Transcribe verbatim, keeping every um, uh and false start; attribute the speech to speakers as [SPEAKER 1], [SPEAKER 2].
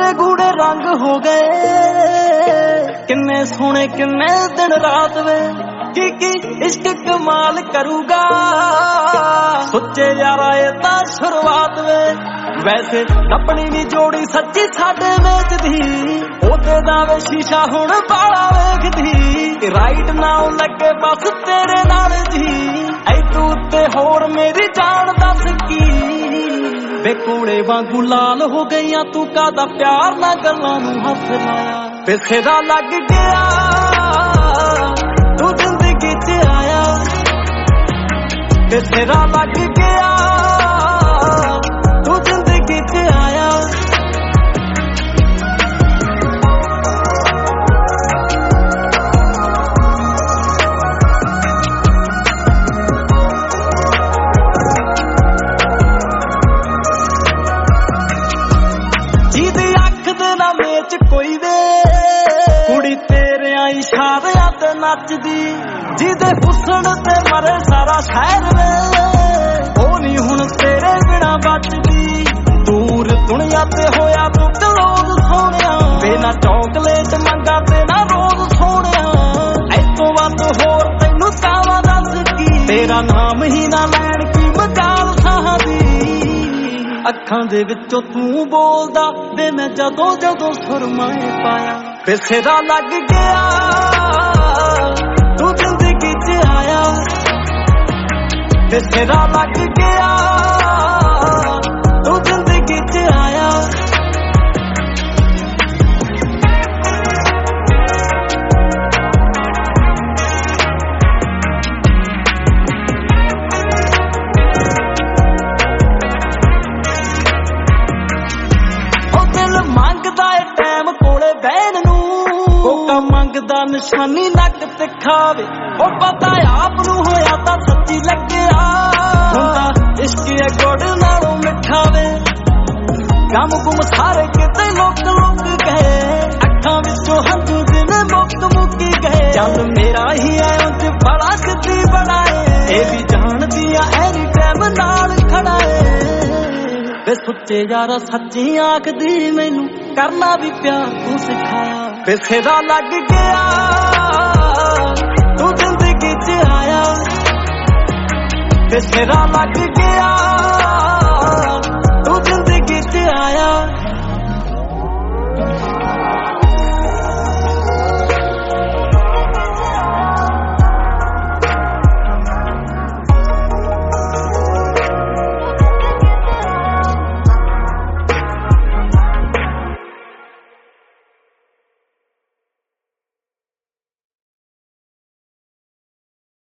[SPEAKER 1] गूढ़े गूढ़े रंग हो गए किन्ने सोने किन्ने दिन रात वे की की इश्क कमाल करूगा सोचे यारा ये ता शुरुआत वे वैसे अपनी नी जोड़ी सच्ची साडे वेच दी ओते दा वे शीशा हुण बाला वेखदी राइट नाउ लगे बस तेरे नाल जी ऐ तू ते होर मेरी जान दस की वे कोड़े वांगू लाल हो गईया तू कादा प्यार ना गल्लां नू हथ लाया फिसदा लग गया तू जिंदगी च आया फिसदा लग गया तू जिंदगी च आया मेच कोई वे कुड़ी तेरे इशारियां ते नचदी जिदे हुस्न ते मरे सारा शहर वे ओ नी हुण तेरे बिना बचदी दूर दुनिया ते होया तू क्लोज सोनिया बिना चॉकलेट मंगा ते ना रोज सोनिया ऐ तो वध होर तैनू कावा दस की तेरा नाम ही ना लैण की मजाल साहदी अखां दे विचों तू बोलदा वे मैं जदों जदों सुरमाए पाया फिसदा लग गया तू जिंदगी च आया फिसदा लग गया तू जिंदगी च आया मंगदा है टैम कोले बहन नू कोका मंगदा निशानी नक ते खावे ओ पता आप नू होया तां सच्ची लग्गिया हुंदा इश्क है गुड़ नालों मिठा वे गम गुम सारे किते लोक लोक गए अखां विचों हंझू दिन मुक्त मुक्की गए चल मेरा ही है उंज बड़ा सिद्धी बनाए ए भी जानदिया एनी टाइम नाल खड़ा है वे सुच्चे यारा सच्ची आखदी मैनू करना भी प्यार तू सिखाया फिसदा लग गया तू जिंदगी च आया फिसदा लग गया